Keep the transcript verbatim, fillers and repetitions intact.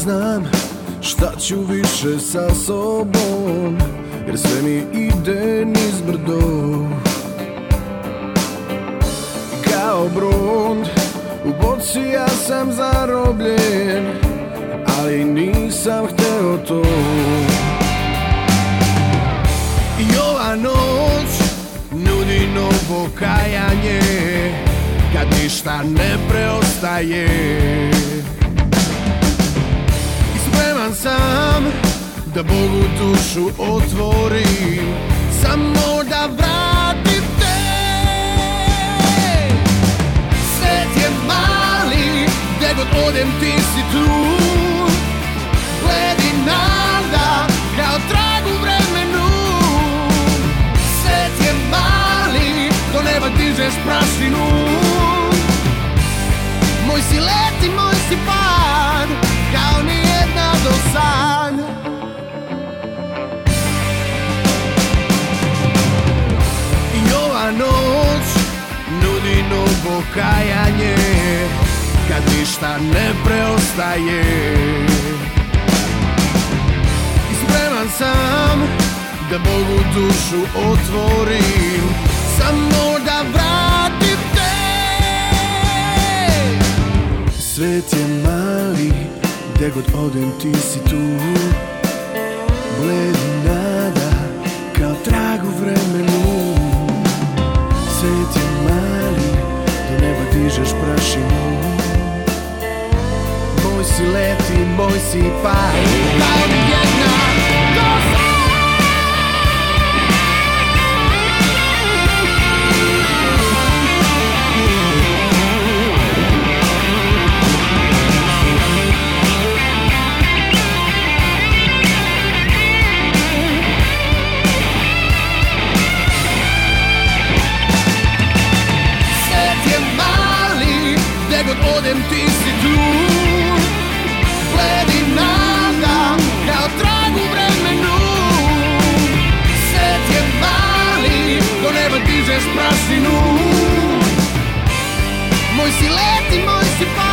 znam šta ću više sa sobom, jer sve mi ide nizbrdo. Kao brod u boci ja sam zarobljen, ali nisam hteo to. I ova noć nudi novo kajanje, kad ništa ne preostaje. I spreman sam da Bogu dušu otvorim, samo da vratim te. Svet je mali, gde god odem ti si tu. Gledi nada, kao trag u vremenu. Svet je mali, do neba dižeš prašinu. Moj si let i moj si pad, kao nijedna do sad. I ova noć nudi novo kajanje, kad ništa ne preostaje. I spreman sam da Bogu dušu otvorim, samo da vratim te. Svet je mali, gde god odem ti si tu. Bledi nada, kao trag u vremenu. Svet je mali, do neba dižeš prašinu. Moj si let i moj si pad, kao nijedna do sad. Odem ti si tu, gledi nada, kao trag u vremenu. Svet je mali, do neba dižeš prašinu. Moj si let i moj si pad.